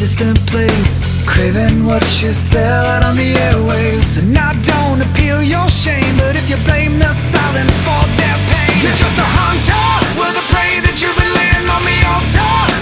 distant place, craving what you sell out on the airwaves. And I don't appeal your shame, but if you blame the silence for their pain, you're just a hunter with a prey that you've been laying on the altar.